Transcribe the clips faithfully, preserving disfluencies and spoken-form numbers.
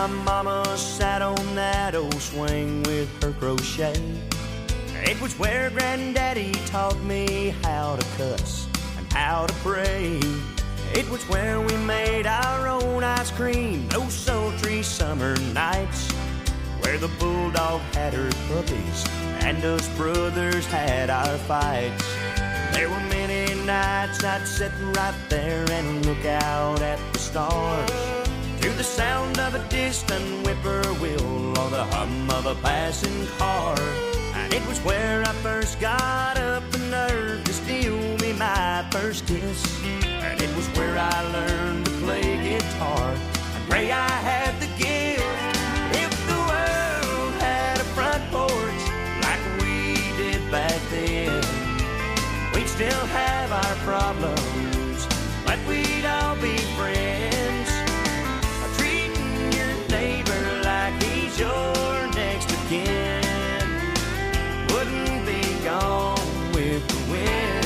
mama sat on that old swing with her crochet. It was where Granddaddy taught me how to cuss and how to pray. It was where we made our own ice cream those sultry summer nights, where the bulldog had her puppies and us brothers had our fights. There were many nights I'd sit right there and look out at the stars, to the sound of a distant whippoorwill or the hum of a passing car. And it was where I first got up the nerve to steal me my first kiss. And it was where I learned to play guitar and pray I had the gift. If the world had a front porch like we did back then, we'd still have our problems, but we'd all be friends. Treating your neighbor like he's your next of kin wouldn't be gone with the wind.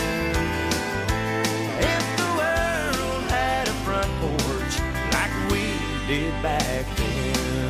If the world had a front porch like we did back then.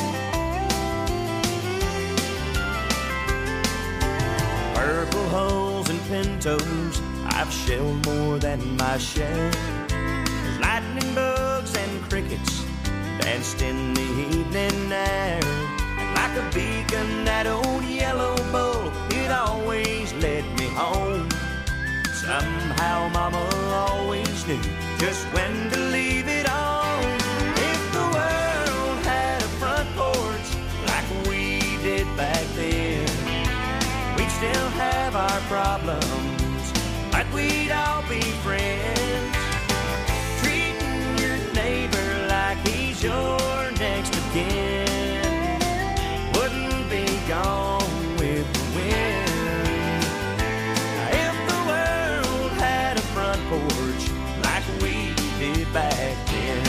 Purple holes and pintos, I've shelled more than my share. There's lightning bugs and crickets danced in the evening air. And like a beacon, that old yellow bull, it always led me home. Somehow Mama always knew just when to leave it on. If the world had a front porch like we did back then, we'd still have our problems, but we'd all be friends. Treating your neighbor like he's your next of kin wouldn't be gone with the wind. If the world had a front porch like we did back then,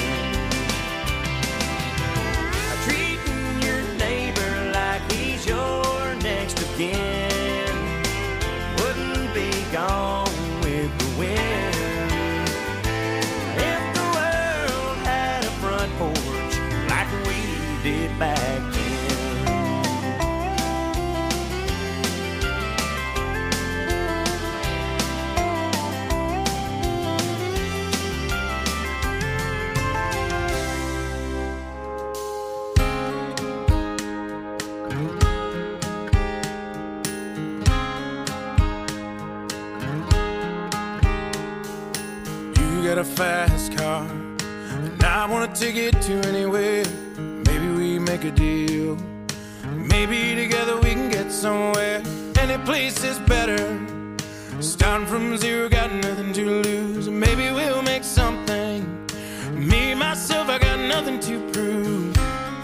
treating your neighbor like he's your next of kin wouldn't be gone with the wind. If the world had a front porch like we did back then. You got a fast car, and I wanna take it to anywhere. Maybe we make a deal. Maybe together we can get somewhere. Any place is better. Starting from zero, got nothing to lose. Maybe we'll make something. Me, myself, I got nothing to prove.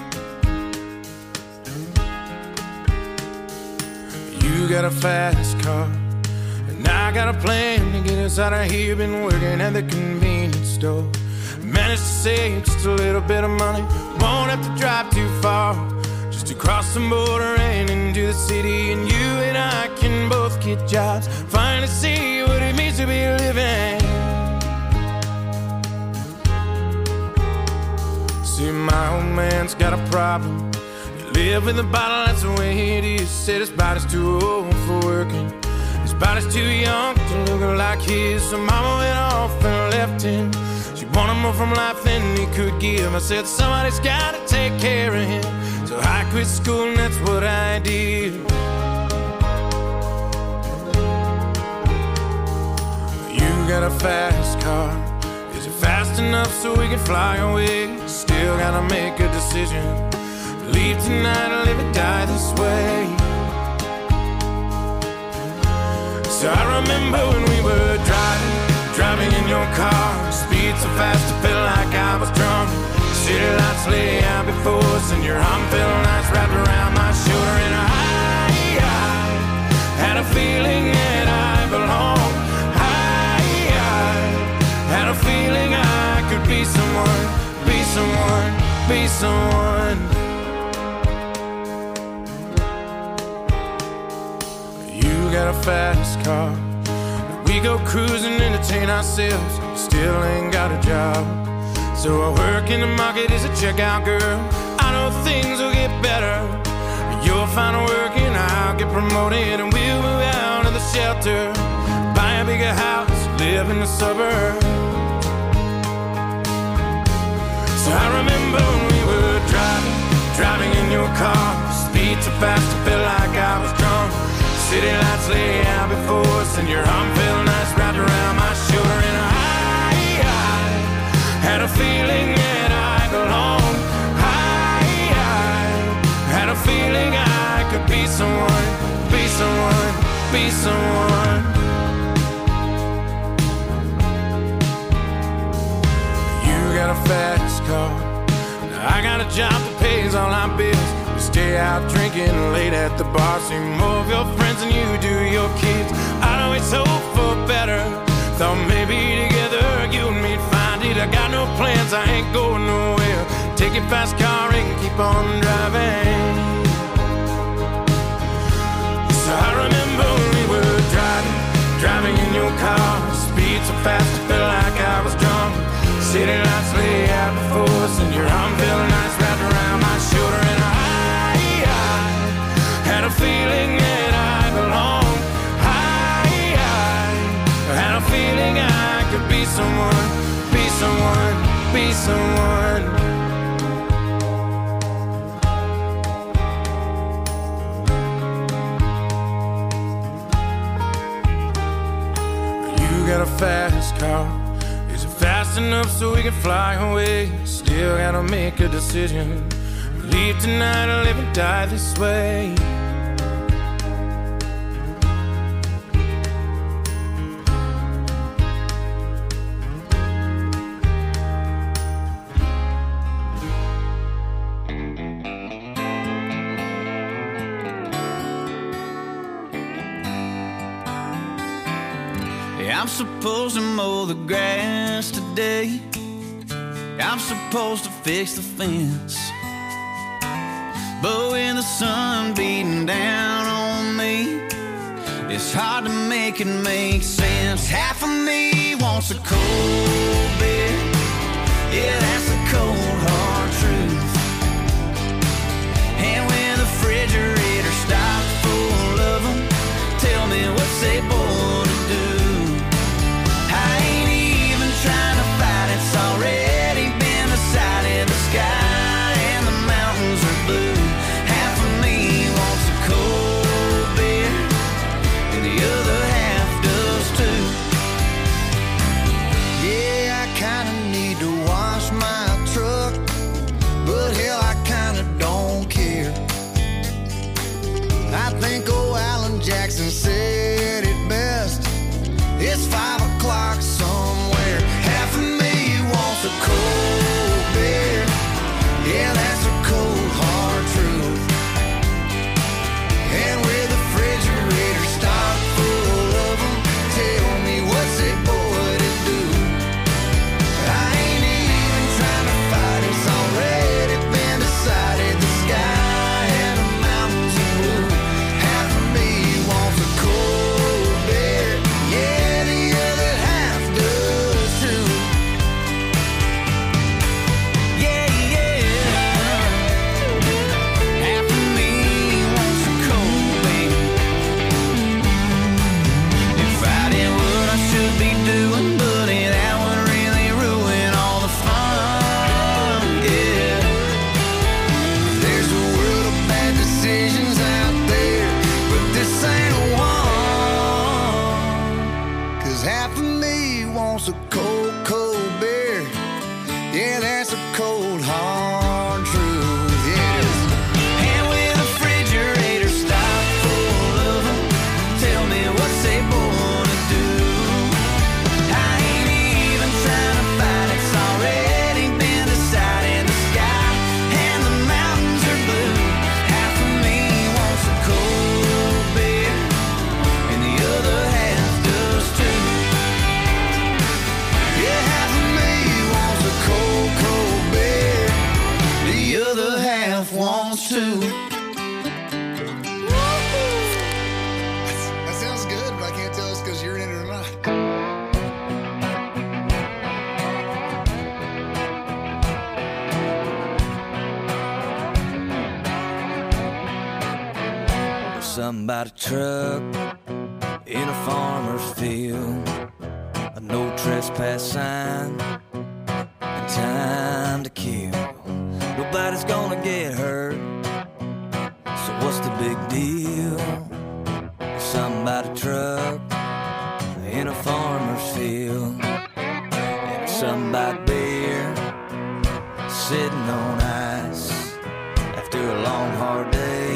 You got a fast car, and I got a plan to get us out of here. Been working at the convenience store. Managed to save just a little bit of money. Won't have to drive too far, just to cross the border and into the city. And you and I can both get jobs, finally see what it means to be living. See, my old man's got a problem. He live in the bottle, that's the way it is. Said his body's too old for working, his body's too young to look like his. So mama went off and left him. She wanted more from life than he could give. I said somebody's gotta take care of him, so I quit school and that's what I did. You got a fast car, is it fast enough so we can fly away? Still gotta make a decision, leave tonight or live or die this way. So I remember when we were driving, driving in your car, speed so fast it felt like I was drunk. City lights lay out before us, and your arm felt nice wrapped around my shoulder. And I, I had a feeling that I belonged. I, I had a feeling I could be someone, be someone, be someone. You got a fast car, we go cruising, entertain ourselves. Still ain't got a job, so I work in the market as a checkout girl. I know things will get better. You'll find work and I'll get promoted, and we'll move out of the shelter, buy a bigger house, live in the suburbs. So I remember when we were driving, driving in your car, speed so fast I felt like I was drunk. City lights lay out before us, and your arm felt nice wrapped around my shoulder. And I, I had a feeling that I belonged. I, I had a feeling I could be someone, be someone, be someone. You got a fast car, I got a job that pays all our bills. We stay out drinking late at the bar, see more of your friends than you do your kids. I'd always hope for better, thought maybe together you and me'd find it. I got no plans, I ain't going nowhere. Take your fast car and keep on driving. So I remember when we were driving, driving in your car, speed so fast I felt like I was drunk. City lights lay out before us, and your arm felt nice wrapped around my shoulder. And I, I had a feeling that I belonged. I, I had a feeling I could be someone, be someone, be someone. You got a fast car, fast enough so we can fly away. Still gotta make a decision, leave tonight or live and die this way. I'm supposed to mow the grass today. I'm supposed to fix the fence. But with the sun beating down on me, it's hard to make it make sense. Half of me wants a cold beer. Yeah, that's the cold hard truth. And when the refrigerator stopped full of them, tell me what's they born to do. Trying to fight, it's already been decided. The sky and the mountains are blue. Half of me wants a cold beer, and the other half does too. Yeah, I kinda need to wash my truck, but hell, I kinda don't care. I think old Alan Jackson said it best. It's five o'clock somewhere. Half of me wants a cold beer. Yeah, that's a cold hard truth. And with the refrigerator stocked full of them, tell me what's it boy to do. I ain't even trying to fight, it's already been decided. The sky and the mountains are blue. Half of me wants a cold beer. Yeah. A cold, cold beer. Yeah, that's a cold, hard truth. Yes. And when the refrigerator stopped full of them, tell me what's they born to do. I ain't even trying to fight, it's already been decided. The sky and the mountains are blue. Half of me wants a cold beer, and the other half does too. Yeah, half of me wants a cold, cold beer. The other half wants to. That sounds good, but I can't tell it's because you're in it or not. somebody's truck in a farmer's field, a no trespass sign, and time to kill. Nobody's gonna get hurt, so what's the big deal? Somebody's truck in a farmer's field, and somebody's beer sitting on ice after a long hard day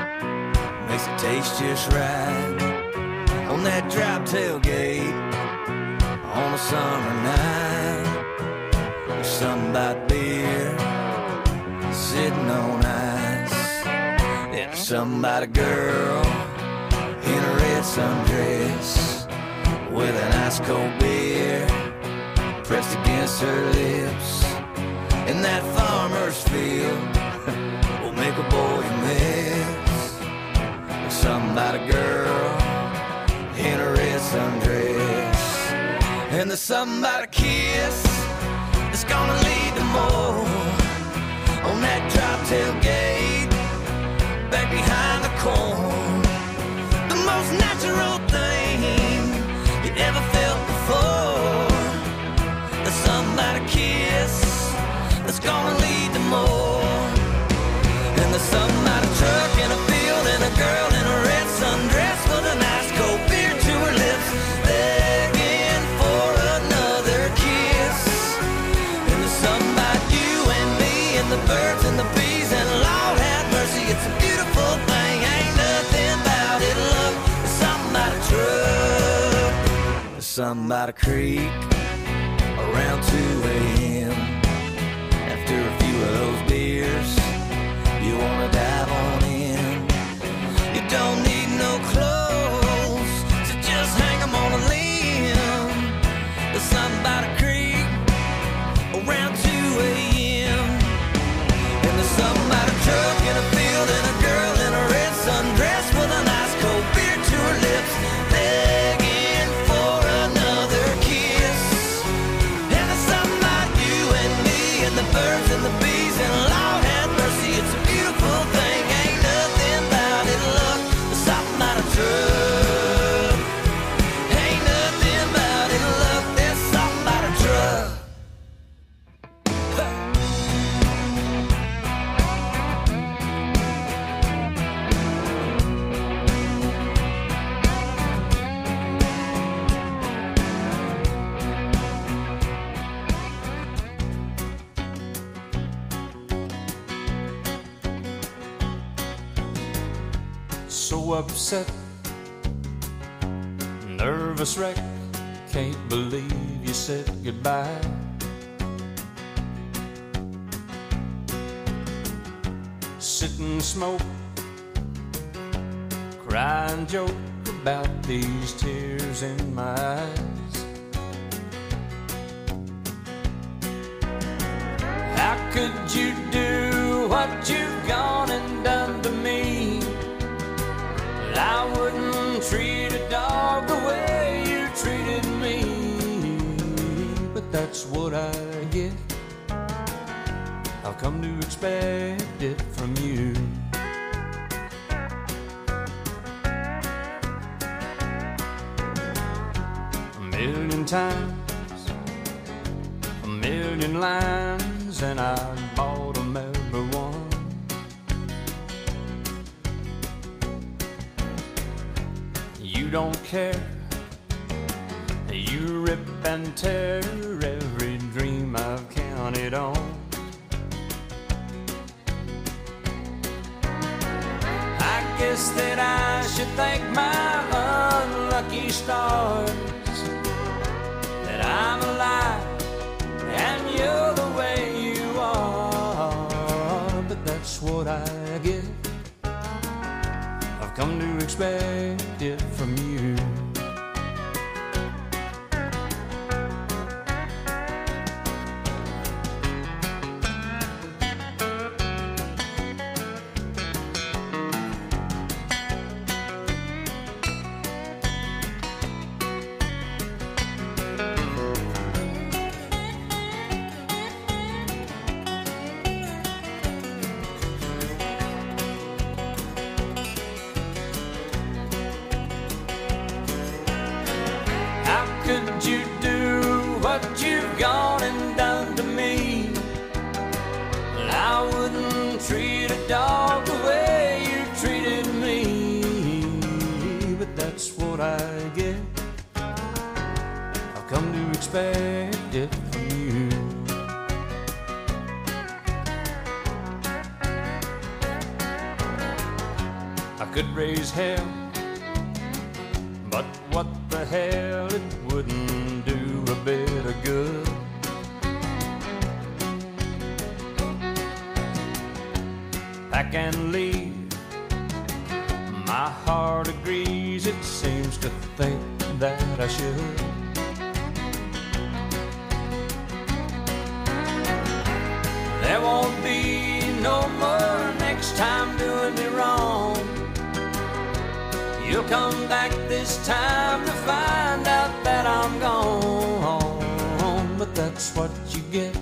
makes it taste just right on that drop tailgate on a summer night. There's somebody beer sitting on ice, and there's somebody girl in a red sundress with an ice cold beer pressed against her lips. In that farmer's field will make a boy a mess. Somebody girl in a red sundress, and there's somebody kiss that's gonna lead to more on that drop tailgate back behind the corn. The most natural thing you ever felt before. There's somebody kiss that's gonna lead to more. And there's somebody truck in a field and a girl in a red sundress with a nice cold beer to her lips, begging for another kiss. And there's somebody you and me and the birds and the bees, and Lord have mercy, it's a beautiful thing. Ain't nothing about it, look. There's somebody truck, there's somebody creek around two a.m. After a few of those beers, you wanna dive on in. You don't need no clothes, so just hang 'em on a limb. There's somebody creek around two a.m. And there's somebody truck in a field and a girl in a red sundress with a nice cold beer to her lips, begging for another kiss. And there's somebody you and me and the birds and the bees, and Lord have mercy, it's a beautiful thing. Ain't nothing about it, look. There's something about a truck. Ain't nothing about it, look. There's something about a truck. So upset, nervous wreck, can't believe you said goodbye. Sit and smoke, cry and joke about these tears in my eyes. How could you do what you've gone and done to me? I wouldn't treat a dog the way you treated me, but that's what I get. I've come to expect it from you. A million times, a million lines, and I bought 'em every one. You don't care, you rip and tear every dream I've counted on. I guess that I should thank my unlucky stars that I'm alive and you're the way you are, but that's what I get. I've come to expect it from you. gone and done to me. But I wouldn't treat a dog the way you treated me. But that's what I get. I've come to expect it from you. I could raise hell, but what the hell, it wouldn't do a bit of good. Pack and leave, my heart agrees, it seems to think that I should. There won't be no more next time doing me wrong. You'll come back this time to find out that I'm gone. But that's what you get.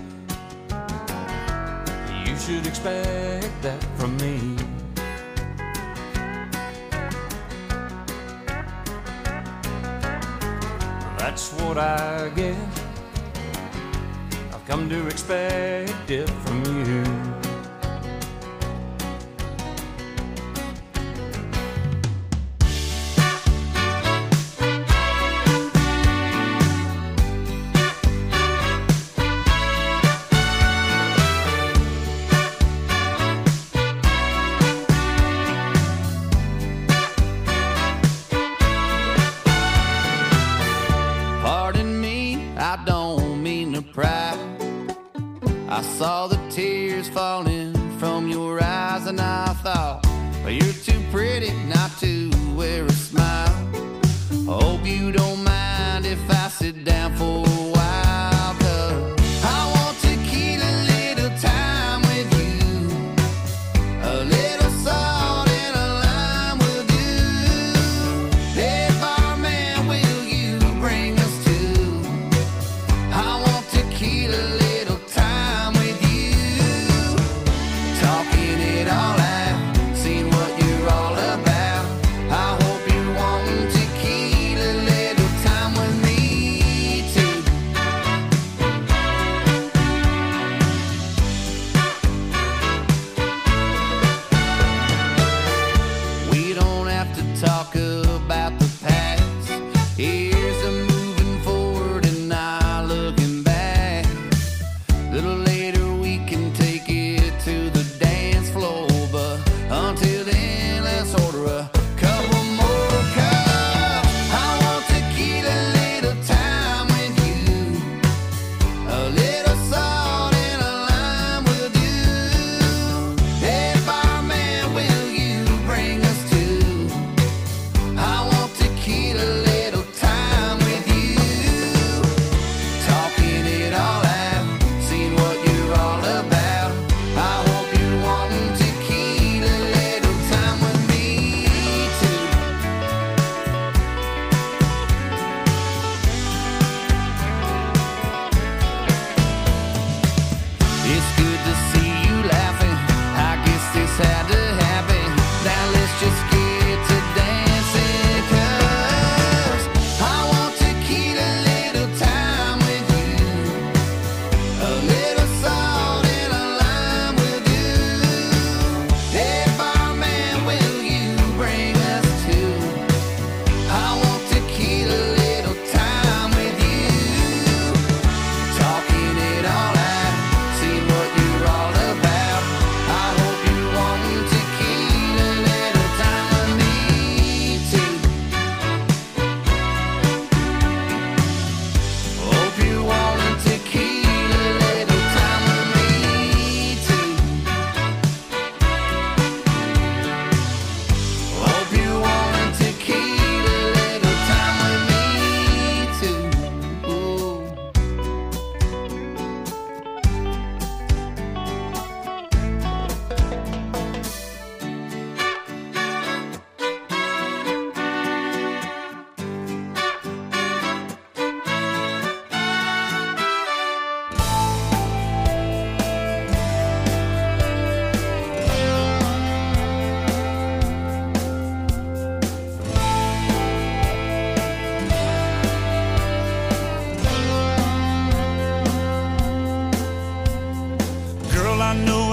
You should expect that from me. That's what I get. I've come to expect it from you. I saw the tears falling from your eyes and I thought, well, you're too pretty not to wear a smile. Hope you don't mind if I sit down for a while, 'cause I want to keep a little time with you. A little salt and a lime will do. Hey, barman, will you bring us to? I want to keep a little time with you. Talking it all out, seeing what you're all about. I hope you're wanting to keep a little time with me too.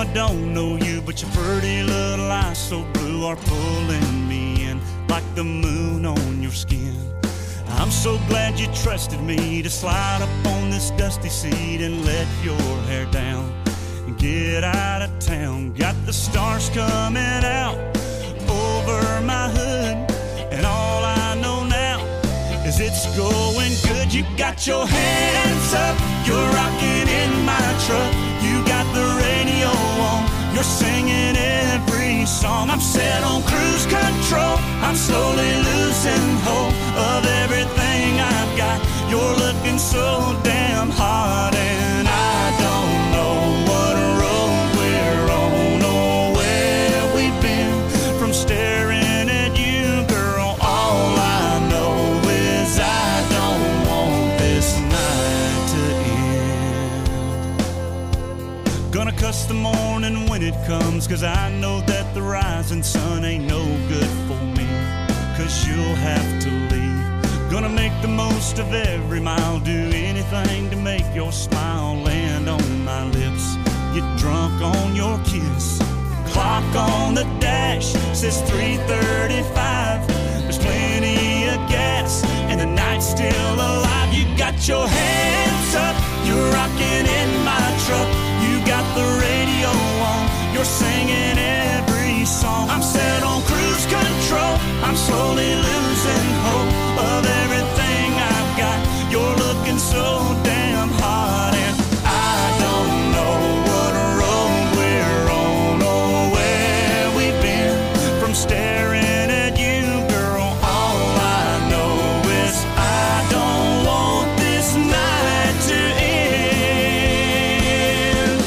don't know you, but your pretty little eyes so blue are pulling me in like the moon on your skin. I'm so glad you trusted me to slide up on this dusty seat and let your hair down and get out of town. Got the stars coming out over my hood, and all I know now is it's going good. You got your hands up, you're rocking in my truck. You got the radio on, you're singing every song. I'm set on cruise control, I'm slowly losing hope of everything I've got. You're looking so damn hot, and I don't know what road we're on or where we've been from staring at you, girl. All I know is I don't want this night to end. Gonna cuss the morning when it comes, 'cause I know that the rising sun ain't no good for me, 'cause you'll have to leave. Gonna make the most of every mile, do anything to make your smile land on my lips, get drunk on your kiss. Clock on the dash says three thirty-five. There's plenty of gas and the night's still alive. You got your hands up, you're rocking in my truck. You got the radio on, you're singing every song. I'm set on cruise control, I'm slowly losing hope of everything I've got. You're looking so damn hot, and I don't know what road we're on or where we've been from staring at you, girl. All I know is I don't want this night to end.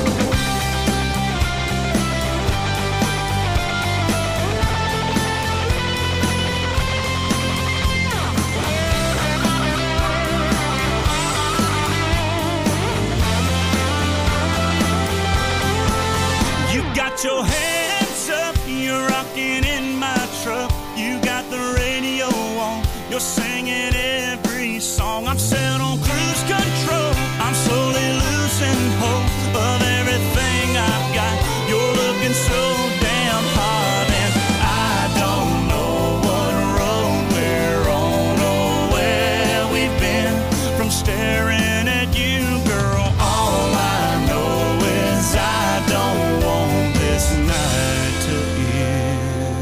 You got your hands up, you're rocking in my truck. You got the radio on, you're singing every song. I'm set on cruise control, I'm slowly losing hope of everything I've got. You're looking so damn hot, and I don't know what road we're on or where we've been from staring at you, girl. All I know is I don't want this night to end.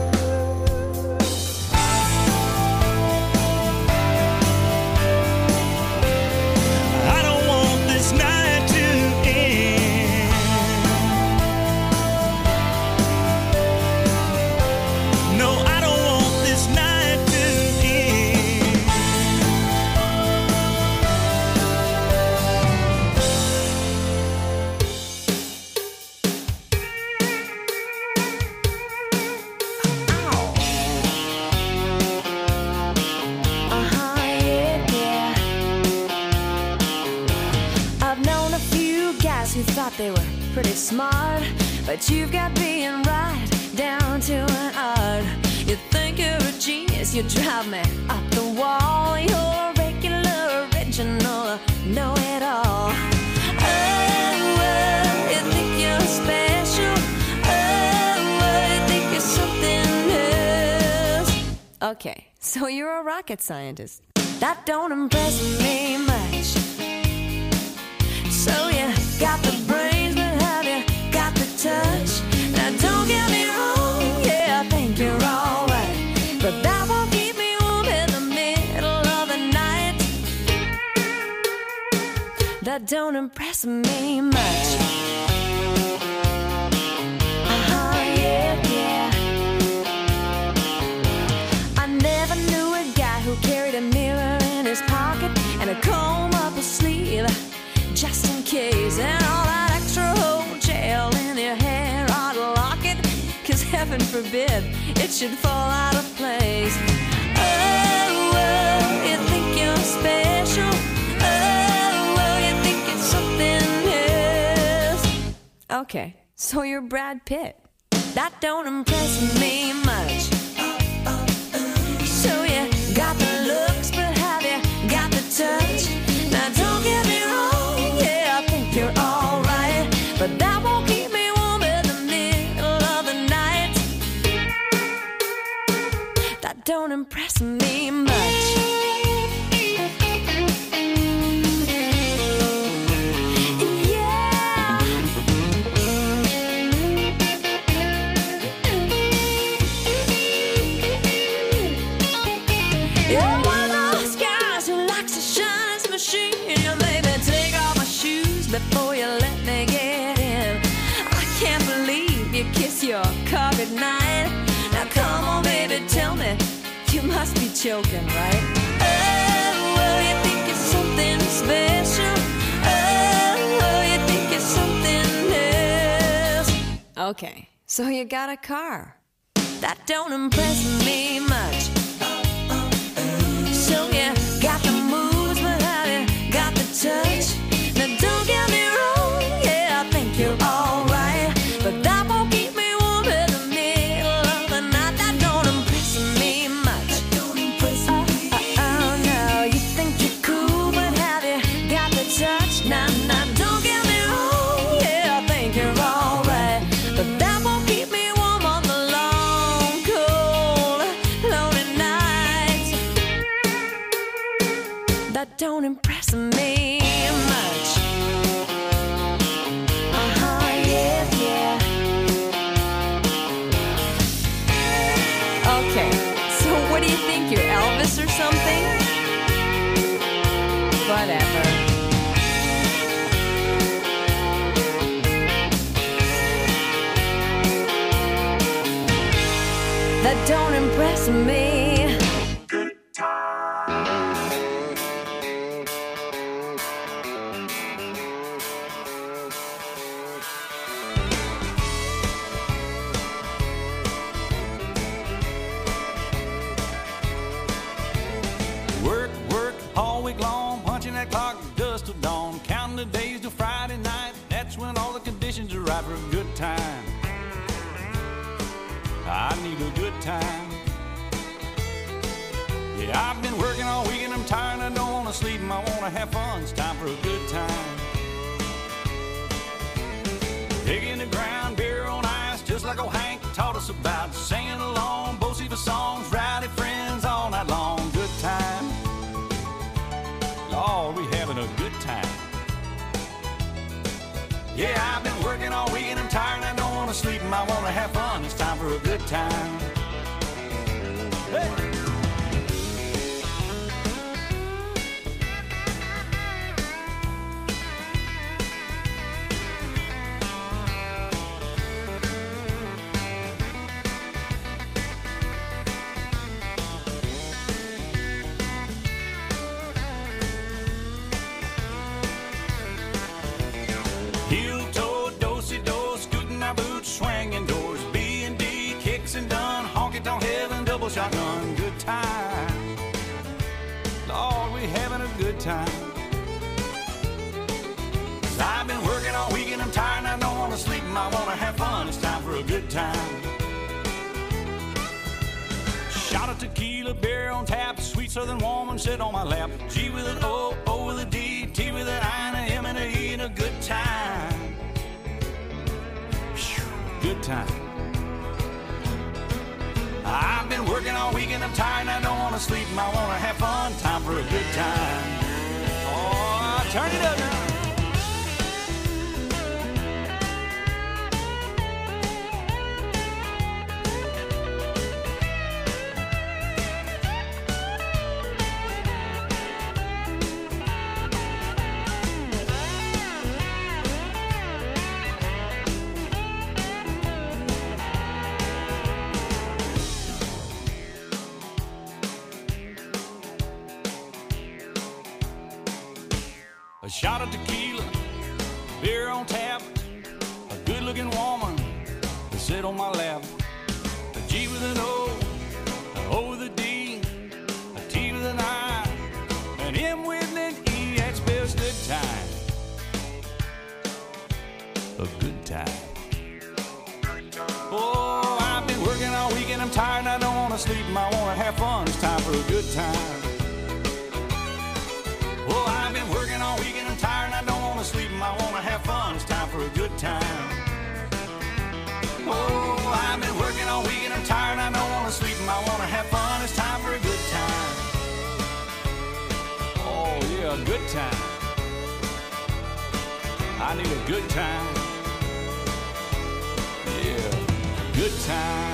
I don't want this night to end. No, I don't want this night to end. Uh-huh, yeah, yeah. I've known a few guys who thought they were pretty smart, but you've got being right down to an art. You think you're a genius, you drive me up the wall. You're regular, original, know-it-all. Oh, oh, you think you're special. Oh, oh, you think you're something else. Okay, so you're a rocket scientist. That don't impress me much. So you got the brains, but have you got the touch? Now don't get me wrong, yeah, I think you're alright, but that won't keep me warm in the middle of the night. That don't impress me much. Uh-huh, yeah, yeah. I never knew a guy who carried a mirror in his pocket and a comb up his sleeve, just in case, and all that extra whole gel in your hair ought to lock it, 'cause heaven forbid it should fall out of place. Oh, oh, you think you're special. Oh, oh, you think it's something else. Okay, so you're Brad Pitt. That don't impress me much. So you got the looks, but have you got the touch? Now don't get me wrong, yeah, I think you're alright, but that won't keep me at night. Now come on, baby, tell me, you must be joking, right? Oh, well, you think it's something special. Oh, you think it's something else. Okay, so you got a car. That don't impress me much. So you got the moves, but have you got the touch? Now don't get me wrong, yeah, I think you're alright, but that won't keep me warm in the middle of the night. That don't impress me much. Don't impress me. Oh, oh, no, you think you're cool, but have you got the touch? Nah, nah, don't get me wrong, yeah, I think you're alright, but that won't keep me warm on the long, cold, lonely nights. That don't impress me much. Uh-huh, yeah, yeah. Okay, so what do you think, you're Elvis or something? Whatever. That don't impress me. Work, work, all week long, punching that clock dust till dawn, counting the days till Friday night. That's when all the conditions are right for a good time. I need a good time. Yeah, I've been working all week and I'm tired. I don't want to sleep and I want to have fun. It's time for a good time. Digging the ground, beer on ice, just like old Hank taught us about. Singing along, both see the songs, rowdy friends all night long. Good time. Lord, we having a good time. Yeah, I've been working all week and I'm tired and I don't want to sleep and I want to have fun. It's time for a good time. Hey! Heel-toe, do-si-do, scooting my boots, swinging doors, B and D, kicks and done, honky-tonk heaven, double shotgun, good time. Lord, we having a good time. 'Cause I've been working all week and I'm tired and I don't want to sleep and I want to have fun. It's time for a good time. Shot of tequila, beer on tap, sweet southern woman sit on my lap. G with an O, O with a D, T with an I, and a M and a E, and a good time. Whew, good time. I've been working all week and I'm tired and I don't want to sleep and I want to have fun. Time for a good time. Oh, turn it up now. A shot of tequila, beer on tap, a good-looking woman to sit on my lap. A G with an O, an O with a D, a T with an I, an M with an E, that spells good time. A good time. Oh, I've been working all week and I'm tired and I don't want to sleep and I want to have fun. It's time for a good time. Oh, I've been working all week and I'm tired and I don't want to sleep and I want to have fun. It's time for a good time. Oh, I've been working all week and I'm tired and I don't want to sleep and I want to have fun. It's time for a good time. Oh, yeah, a good time. I need a good time. Yeah, good time.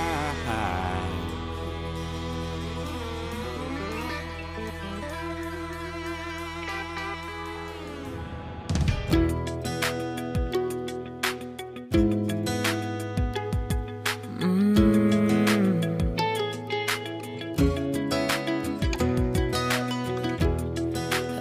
Mm.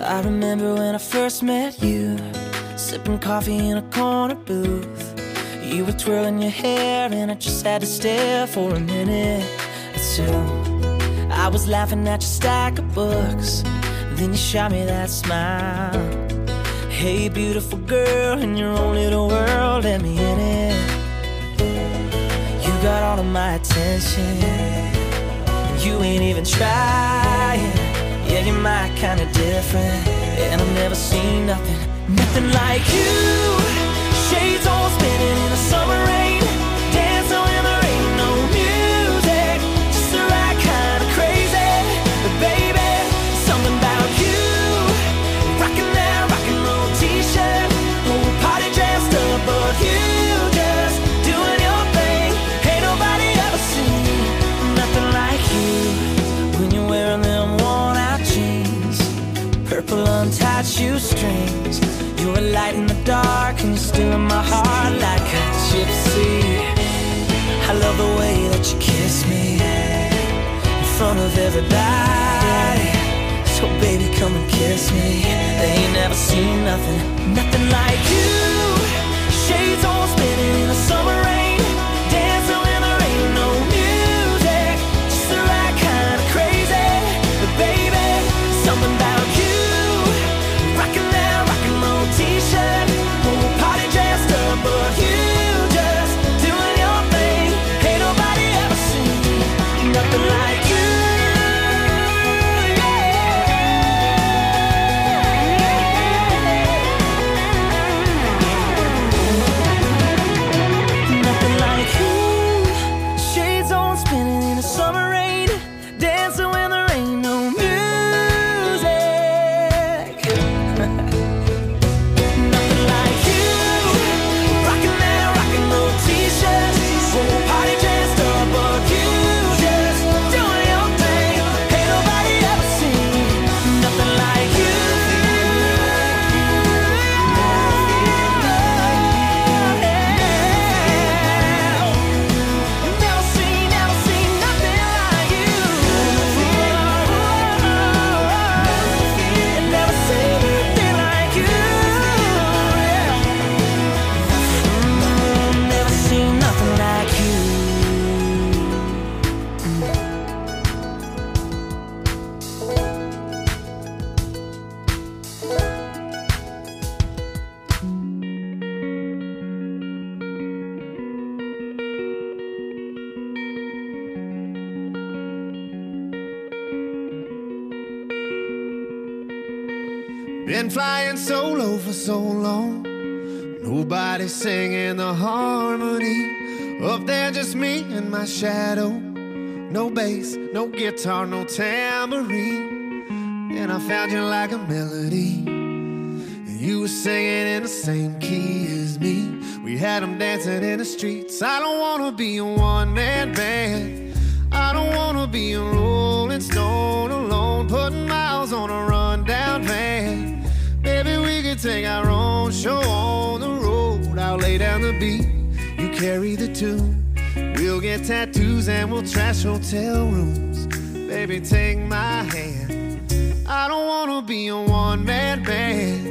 I remember when I first met you, sipping coffee in a corner booth. You were twirling your hair and I just had to stare for a minute or two. I was laughing at your stack of books, then you shot me that smile. Hey beautiful girl, in your own little world, let me in it. You got all of my attention, you ain't even trying. Yeah, you're my kind of different, and I've never seen nothing, nothing like you. Shades all spinning in the summer rain, dancing when there ain't no music, just the right kind of crazy. But baby, something about you, rocking that rock and roll t-shirt, whole party dressed up, but you just doing your thing. Ain't nobody ever seen nothing like you. When you're wearing them worn out jeans, purple untied shoestrings, you're a light in the dark and you're still in my heart like a gypsy. I love the way that you kiss me in front of everybody. So baby, come and kiss me. They ain't never seen nothing, nothing like you. Shades all spinning in the summer rain, dancing when there ain't no music, just the right kind of crazy. But baby, something about you, rocking that rock and roll t-shirt, whole party dressed up, but you just doing your thing. Ain't nobody ever seen nothing like you. Nothing like you. Shades on spinning in the summer rain, dancing when there ain't no music. Been flying solo for so long, nobody singing the harmony. Up there just me and my shadow, no bass, no guitar, no tambourine. And I found you like a melody, and you were singing in the same key as me. We had them dancing in the streets. I don't wanna be a one-man band, I don't wanna be a rolling stone alone, putting miles on a rundown van. Maybe we could take our own show on the road. I'll lay down the beat, you carry the tune. We'll get tattoos and we'll trash hotel rooms. Baby, take my hand, I don't wanna be a one-man band.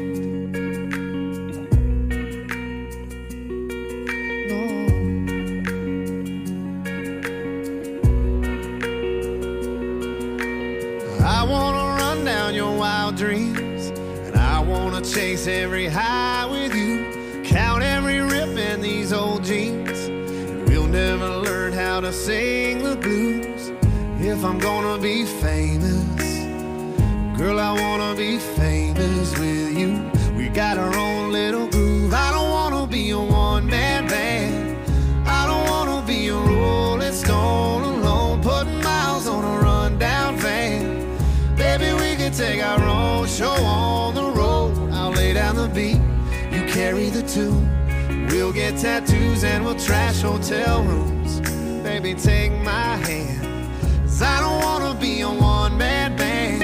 I wanna run down your wild dreams, and I wanna chase every high with you, count every rip in these old jeans, and we'll never learn how to sing the blues. If I'm gonna be famous, girl, I wanna be famous with you. We got our own little groove. I don't wanna be a one-man band, I don't wanna be a rolling stone alone, putting miles on a rundown van. Baby, we can take our own show on the road. I'll lay down the beat, you carry the tune. We'll get tattoos and we'll trash hotel rooms. Baby, take my hand, 'cause I don't wanna be a one-man band.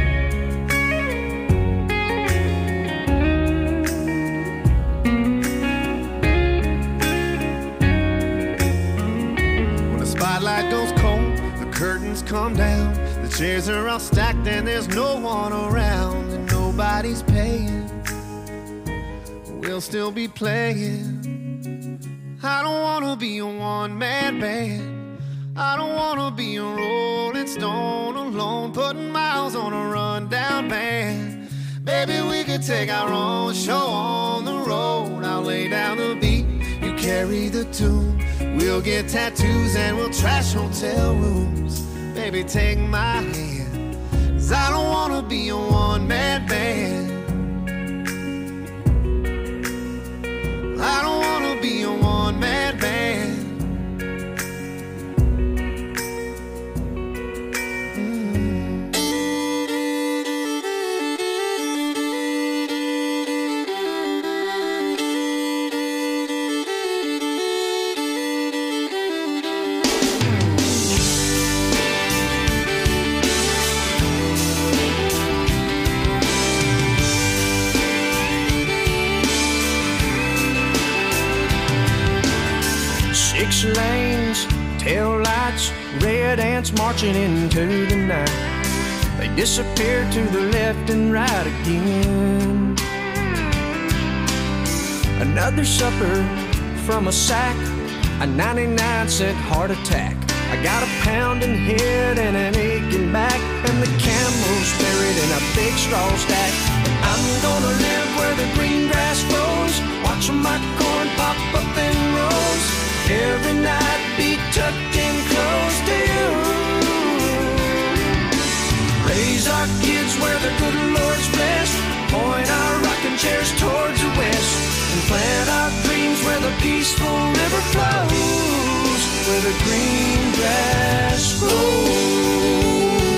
When the spotlight goes cold, the curtains come down, the chairs are all stacked and there's no one around, and nobody nobody's paying, we'll still be playing. I don't wanna be a one-man band. I don't wanna be a Rolling Stone alone, putting miles on a rundown van. Baby, we could take our own show on the road. I'll lay down the beat, you carry the tune. We'll get tattoos and we'll trash hotel rooms. Baby, take my hand, 'cause I don't wanna be a one-man band. I don't wanna be a one-man band. Six lanes, tail lights, red ants marching into the night. They disappear to the left and right again. Another supper from a sack, a ninety-nine cent heart attack. I got a pounding head and an aching back, and the camel's buried in a big straw stack. I'm gonna live where the green grass grows, watching my corn pop up in rows. Every night be tucked in close to you. Raise our kids where the good Lord's blessed, point our rocking chairs towards the west, and plant our dreams where the peaceful river flows, where the green grass grows.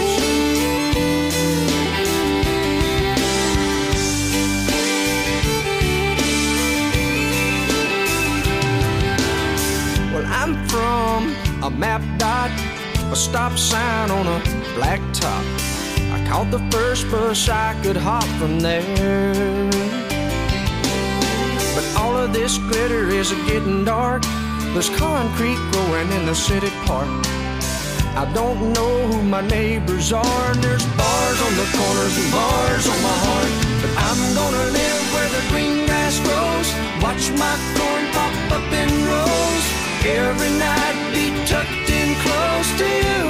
I'm from a map dot, a stop sign on a black top. I caught the first bus I could hop from there. But all of this glitter is getting dark. There's concrete growing in the city park. I don't know who my neighbors are, and there's bars on the corners and bars on my heart. But I'm gonna live where the green grass grows, watch my corn pop up in rows. Every night be tucked in close to you.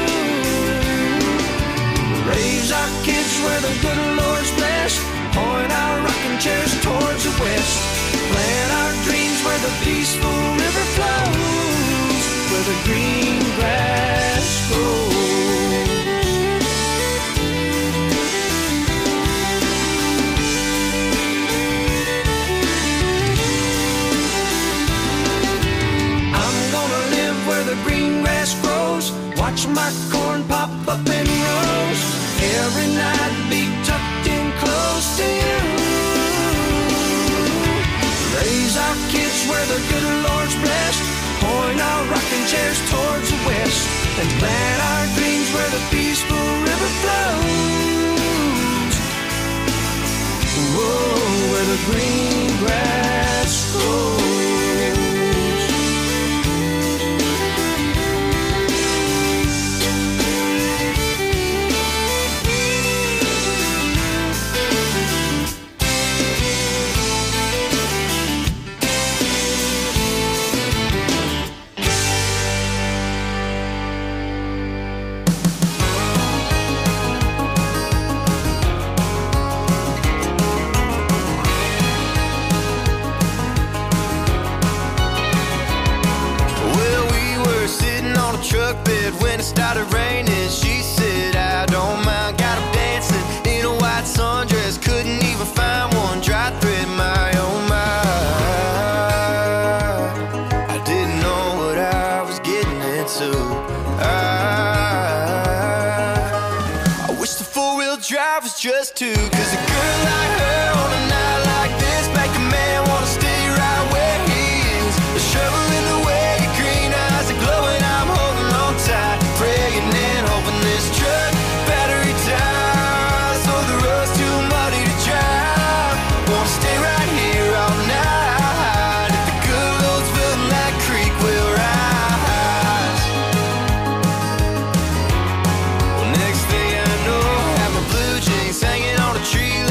Raise our kids where the good Lord's blessed, point our rocking chairs towards the west, plant our dreams where the peaceful river flows, where the green grass grows. The green grass grows, watch my corn pop up in rows. Every night be tucked in close to you. Raise our kids where the good Lord's blessed, point our rocking chairs towards the west, and plant our dreams where the peaceful river flows. Whoa, where the green grass grows. Truck bed when it started raining. She said, I don't mind. Got her dancing in a white sundress. Couldn't even find one dry thread my own mind. I didn't know what I was getting into. I, I wish the four-wheel drive was just two, 'cause a girl like her on a night like this make a man wanna stay right where he is. The shovel in the way, your green eyes are glowing. I'm holding on tight, praying and hoping this truck battery dies, so the road's too muddy to drive. Wanna stay right here all night. If the good Lord's willing, that creek will rise. Well, next thing I know, I have my blue jeans hanging on a tree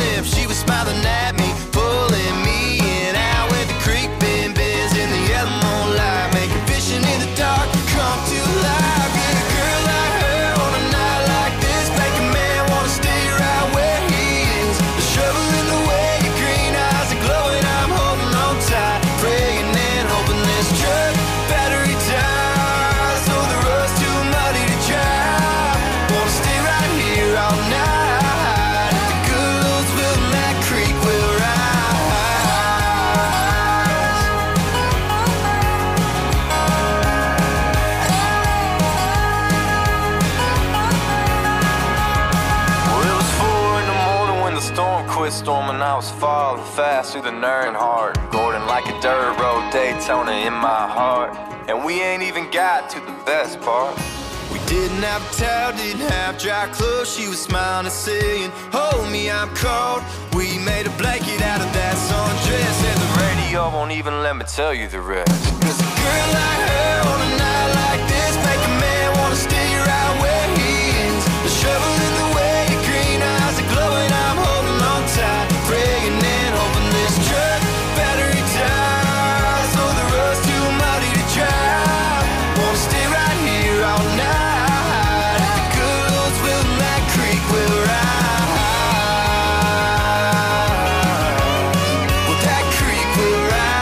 was falling fast through the Earnhardt Gordon like a dirt road Daytona in my heart. And we ain't even got to the best part. We didn't have a towel, didn't have dry clothes. She was smiling and saying, hold me, I'm cold. We made a blanket out of that sundress, and the Radio won't even let me tell you the rest. Cause a girl like her on a night like this make a man wanna stay right where he is. The shovel in the way, your green eyes are glowing. I'm holding on tight, praying and hoping this truck battery dies. Oh, the road's too muddy to drive. Wanna stay right here all night. If the good Lord's will, that creek will rise. Well, that creek will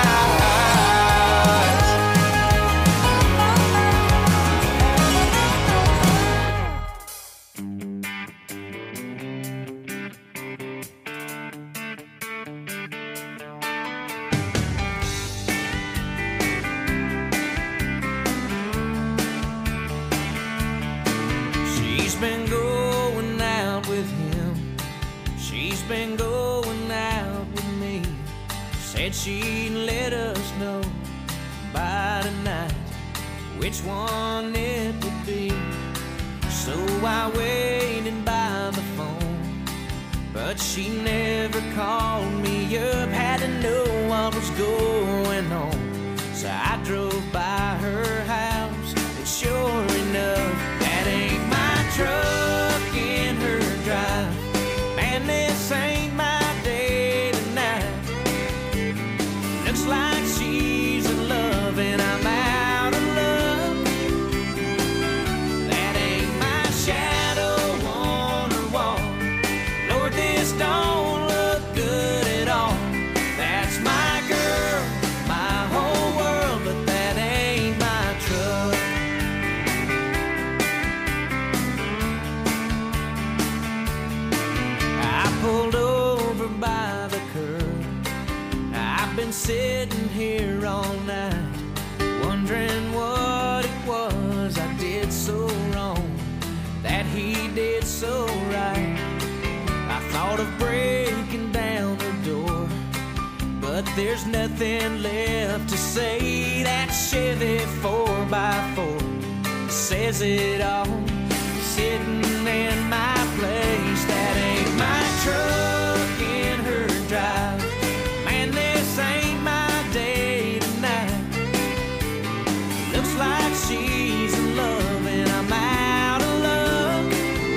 She's been going out with him. She's been going out with me. Said she'd let us know by tonight which one it would be. So I waited by the phone, but she never called me up. Had to know what was going on, so I drove by her house, and sure enough, that ain't my truck in her drive. Man, this ain't my day tonight. Looks like she's in love and I'm out of love. That ain't my shadow on her wall. Lord, this don't look good at all. That's my girl, my whole world, but that ain't my truck. I pulled over by the curb. I've been sitting here all night, wondering what it was I did so wrong, that he did so right. I thought of breaking down the door, but there's nothing left to say. That Chevy four by four says it all, sitting in my place. That ain't my truck in her drive. Man, this ain't my day tonight. Looks like she's in love and I'm out of luck.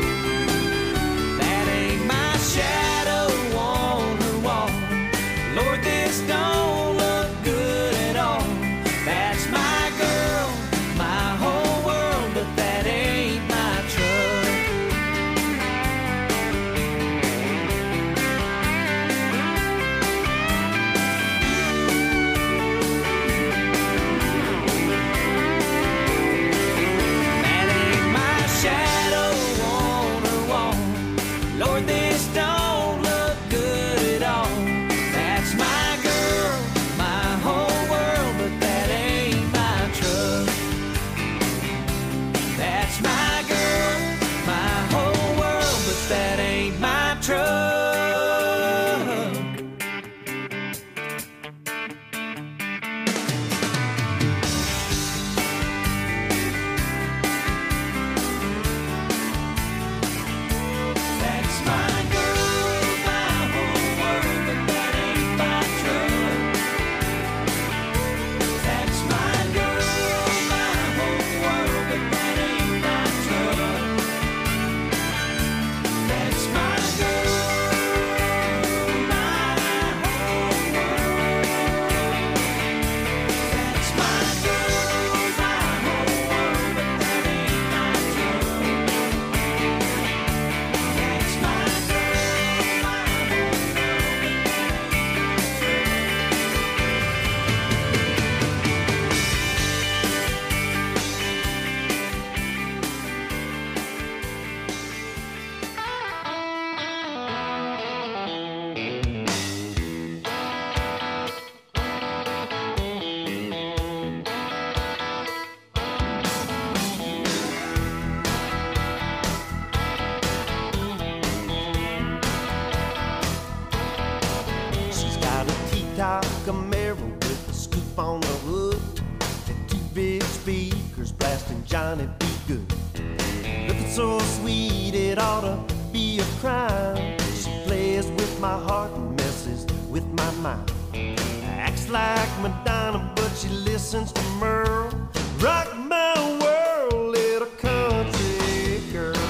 That ain't my shadow on her wall. Lord, this don't look good at all. That's my girl, my whole world, but that ain't my truck. top Camaro with a scoop on the hood and two big speakers blasting Johnny B. Good. Looking so sweet it ought to be a crime. She plays with my heart and messes with my mind. Acts like Madonna, but she listens to Merle. Rock my world, little country girl.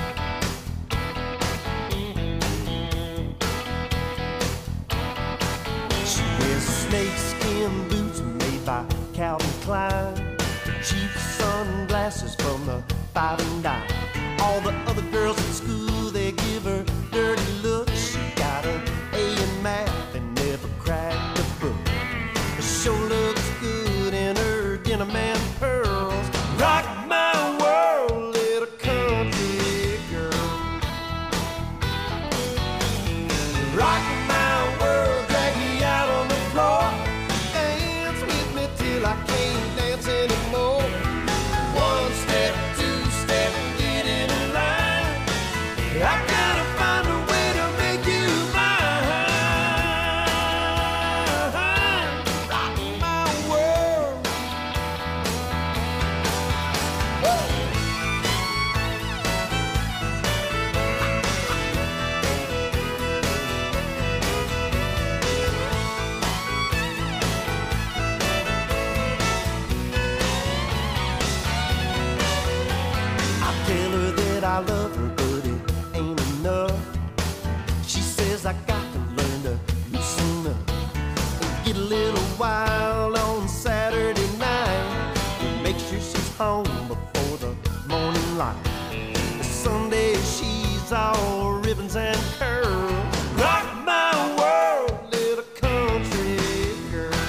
She wears snakeskin boots made by Calvin Klein, cheap sunglasses from the Five and Dime. All the other girls at school, they give her dirty looks. She got an A in math and never cracked a book. Her show looks good in her denim and pearls. Rock my world, little country girl. Rock my world, drag me out on the floor. Dance with me till I can't dance anymore. One step, two step, get in a line. I gotta find a way to make you mine. Rock my world. Woo! I tell her that I love her, but it ain't enough. She says I got to learn to loosen up and get a little wild on Saturday night. And make sure she's home before the morning light. Sunday she's all ribbons and curls. Rock my world, little country girl.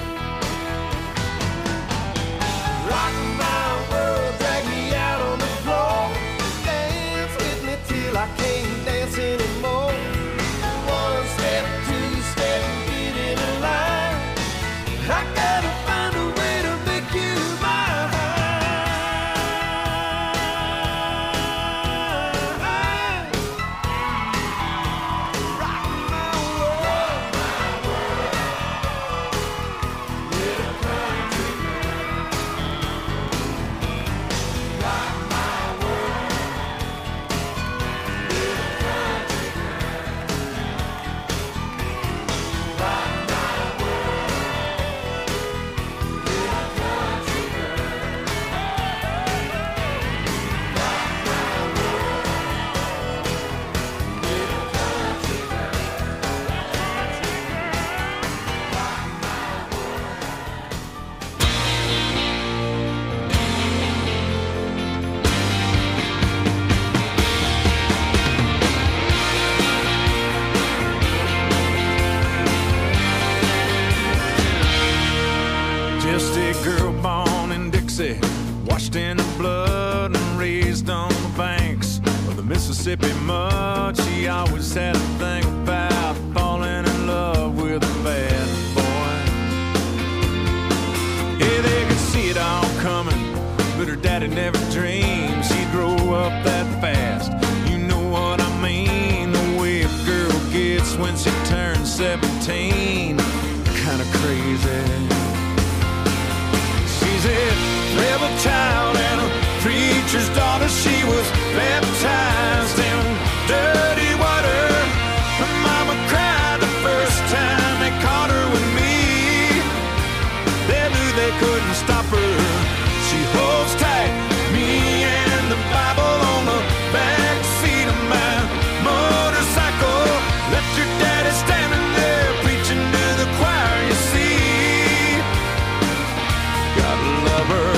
Rock my world, drag me out on the floor. Dance with me till I can't dance anymore. One step, two step, get in a line. I gotta find a way to make you mine. Rock my world, little country girl. Rock my world, little country girl. Rock my world, little country girl. Rock my world, little country girl. Just a girl born in Dixie, washed in the blood and raised on the banks of the Mississippi mud. She always had a thing about falling in love with a bad boy. Yeah, they could see it all coming, but her daddy never dreamed she'd grow up that fast. You know what I mean? The way a girl gets when she turns seventeen, kinda crazy. She's a rebel child and a preacher's daughter. She was baptized in dirty water. Her mama cried the first time they caught her with me. They knew they couldn't stop her. She holds tight, me and the Bible on the back seat of my motorcycle. Left your daddy standing there preaching to the choir, you see. Gotta love her.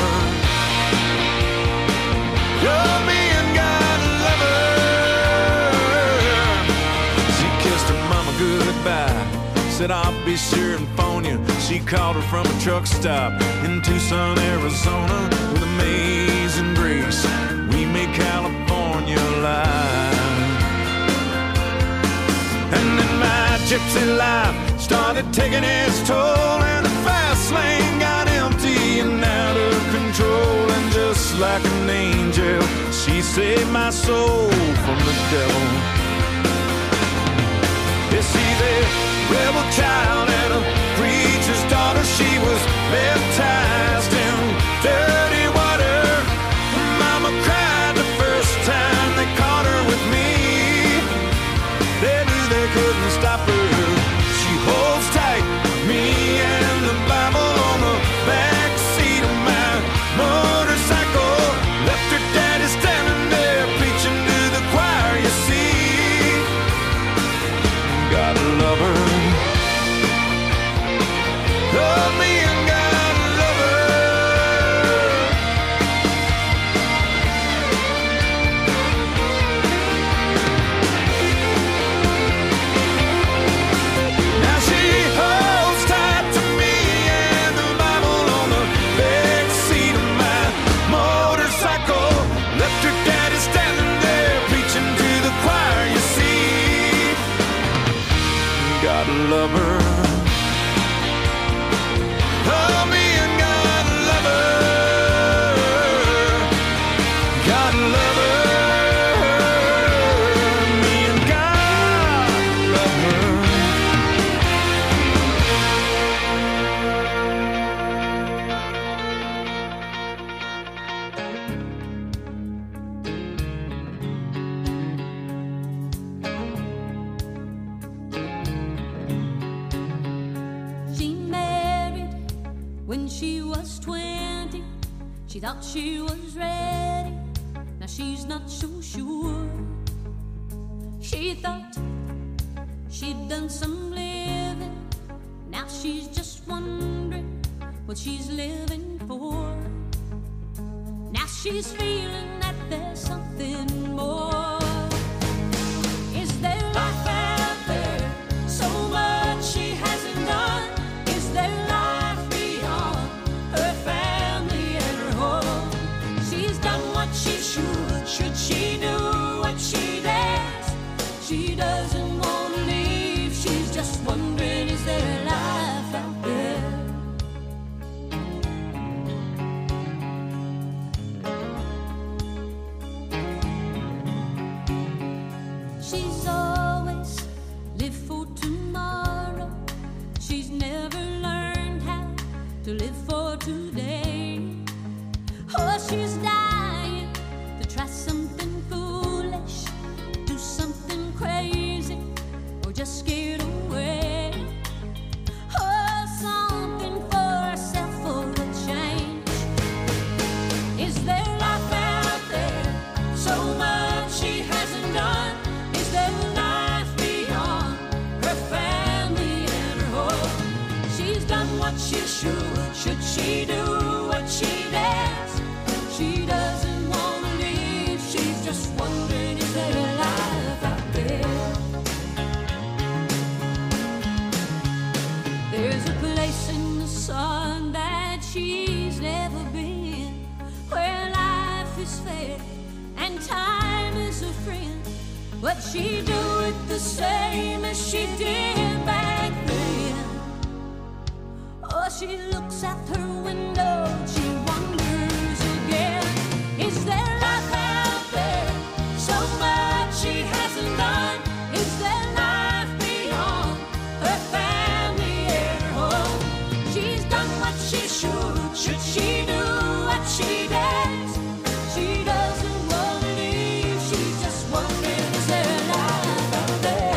You're me and gotta love her. She kissed her mama goodbye, said I'll be sure and phone you. She called her from a truck stop in Tucson, Arizona. With amazing grace, we made California alive. And then my gypsy life started taking its toll, and the fast lane got empty and out of control. And just like an angel, she saved my soul from the devil. Yeah, she's a rebel child and a lover. Oh, me and God lover, God lover, me and God lover. She married when she was twenty. She thought she was ready. Now she's not so sure. She thought she'd done some living. Now she's just wondering what she's living for. Now she's feeling that there's something more. Is there life out there? So much she hasn't done. Is there life beyond her family and her home? She's done what she should. Should she do what she does? She doesn't want to leave. She's just wondering, is there life out there? She's always lived for tomorrow. She's never learned how to live for today. Oh, she's dying to try something foolish, do something crazy, or just get away. Oh, something for herself for a change. Is there life out there? So much she hasn't done. Is there life beyond her family and her home? She's done what she should. Should she do what she does? She doesn't want to leave. She's just wondering, is there life out there? There's a place in the sun that she's never been, where life is fair and time is a friend. But she do it the same as she did back then. Oh, she looks out her window, she wonders again. Is there life out there? So much she hasn't done. Is there life beyond her family and her home? She's done what she should. Should she do what she does? She doesn't want to leave. She's just wondering, is there life out there?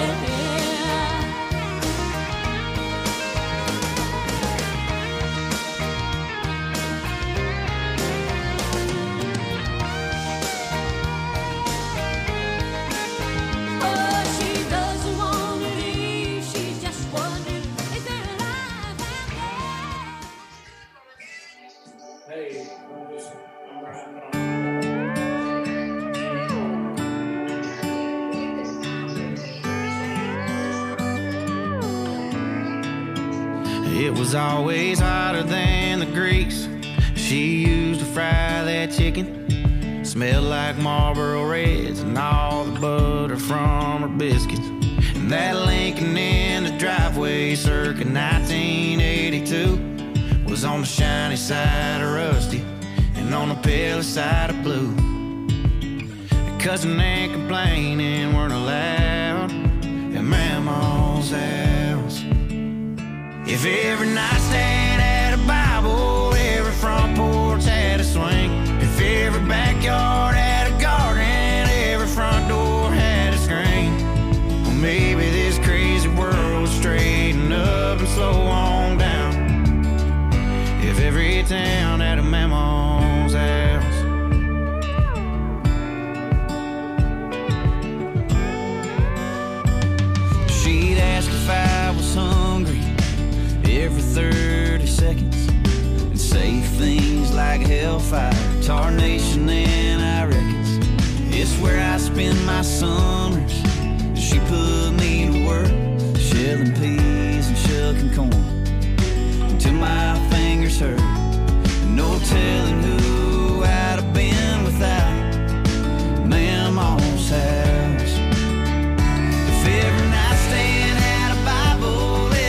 Oh, she doesn't want to leave. She's just wondering, is there life out there? It was always hotter than the grease she used to fry that chicken. Smelled like Marlboro Reds and all the butter from her biscuits. And that Lincoln in the driveway circa nineteen eighty-two was on the shiny side of rusty and on the pale side of blue. Cussing and complaining weren't allowed at Mama's house. If every nightstand had a Bible, every front porch had a swing. If every backyard had a garden, every front door had a screen. Well, maybe this crazy world would straighten up and slow on down if every town had a Mama's house. She'd ask if I was hungry every thirty seconds and say things like hellfire, tarnation, and I reckons it's where I spend my summers. She put me to work shelling peas and shucking corn until my fingers hurt. No telling who I'd have been without Mama's house. If every nightstand had a Bible,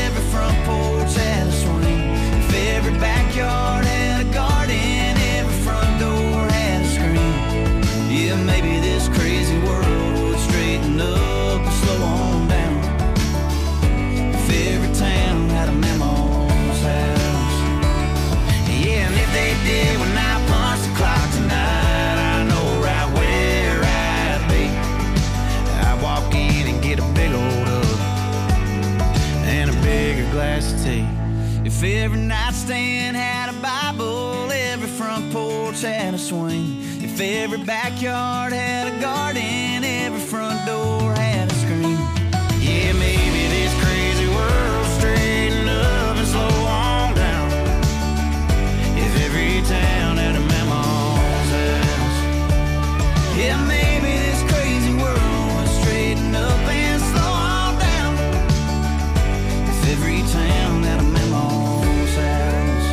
glass of tea. If every nightstand had a Bible, every front porch had a swing. If every backyard had a garden, every front door had a screen. Yeah, maybe this crazy world straighten up and slow on down. If every town had a mama's house. Yeah, maybe this crazy world would straighten up and slow on down. If every town had a mama's house.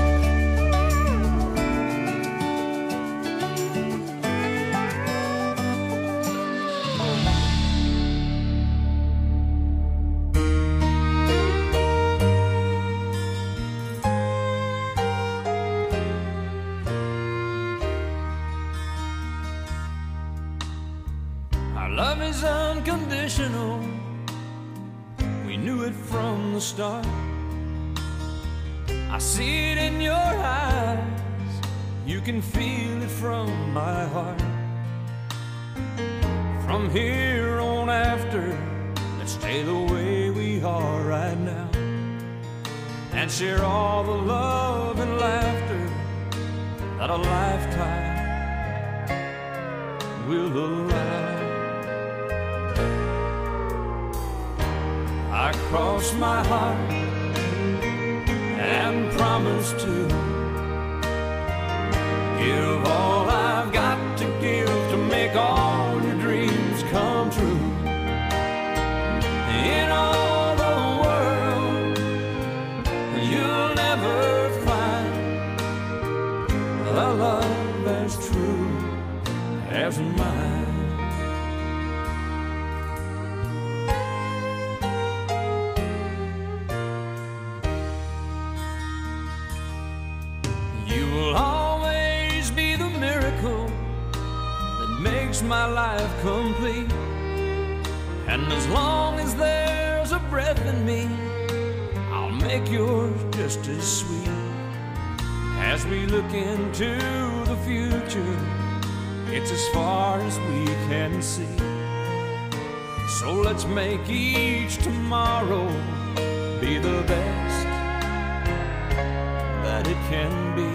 Our love is unconditional. We knew it from the start. I see it in your eyes. You can feel it from my heart. From here on after, let's stay the way we are right now, and share all the love and laughter that a lifetime will allow. I cross my heart and promise to give all I've got to give to make all your dreams come true. In all the world, you'll never find a love as true as mine. You will always be the miracle that makes my life complete. And as long as there's a breath in me, I'll make yours just as sweet. As we look into the future, it's as far as we can see. So let's make each tomorrow be the best that it can be.